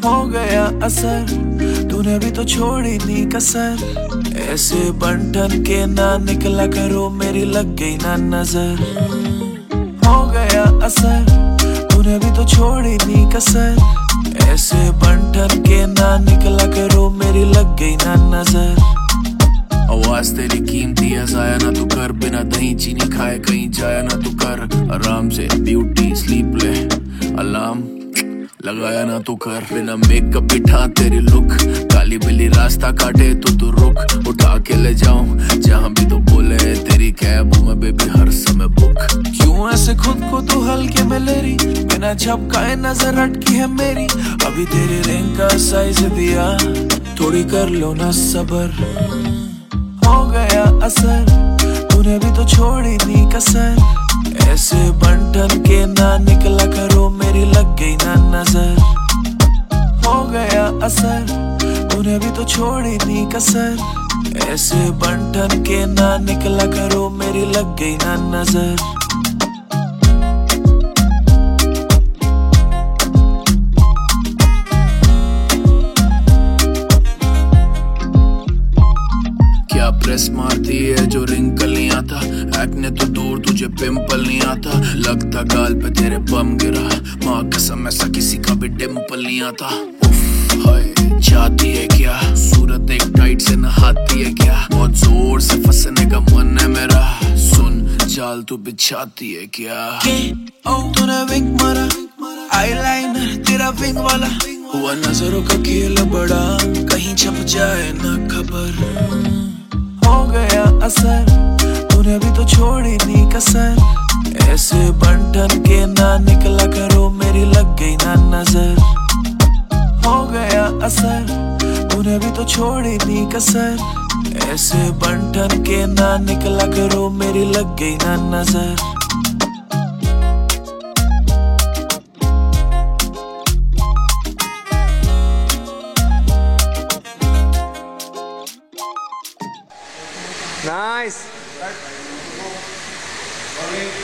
हो गया असर, तूने भी तो छोड़ी नी कसर। ऐसे बंटन के ना निकला करो, मेरी लग गई ना नजर। हो गया असर, तूने भी तो छोड़ी नी कसर। ऐसे बंटन के ना निकला करो, मेरी लग गई ना नजर। आवाज तेरी कीमती है, जाया ना तू कर। बिना दही चीनी खाए कहीं जाया ना तू कर। आराम से ब्यूटी स्लीप ले, अलार्म लगाया ना तू कर। बिना मेकअप बिठा तेरी लुक, काली बिल्ली रास्ता काटे तो तू रुक। उठा के ले जाऊं जहां भी तो बोले, तेरी कैब हूँ मैं बेबी हर समय बुक। क्यों ऐसे खुद को तू हल्के में ले रही, बिना झपकाए नजर अटकी है मेरी। अभी तेरे रिंग का साइज दिया, थोड़ी कर लो ना सबर। हो गया असर, तूने भी तो छोड़ी नी कसर। ऐसे बंटन के ना निकला करो, मेरी लग गई ना नजर। हो गया असर, तूने भी तो छोड़ी नी कसर। ऐसे बंटन के ना निकला करो, मेरी लग गई ना नजर। प्रेस मारती है जो रिंकल नहीं आता, एक्ने तो दूर तुझे पिंपल नहीं आता। लगता गाल पे तेरे बम गिरा, माँ कसम ऐसा किसी का भी डिम्पल नहीं आता। उफ हाय जाती है क्या, सूरत एक टाइट से नहाती है क्या। बहुत जोर से फंसने का मन है मेरा, सुन जाल तू बिछाती है क्या। तूने विंग मारा, आईलाइनर तेरा विंग वाला। हुआ नजरों का खेल बड़ा, कहीं छप जाए ना खबर। हो गया असर, तूने भी तो छोड़ी नी कसर। ऐसे बंटन के ना निकला करो, मेरी लग गई ना नजर। हो गया असर, तूने भी तो छोड़ी नी कसर। ऐसे बंटन के ना निकला करो, मेरी लग गई ना नजर। Nice.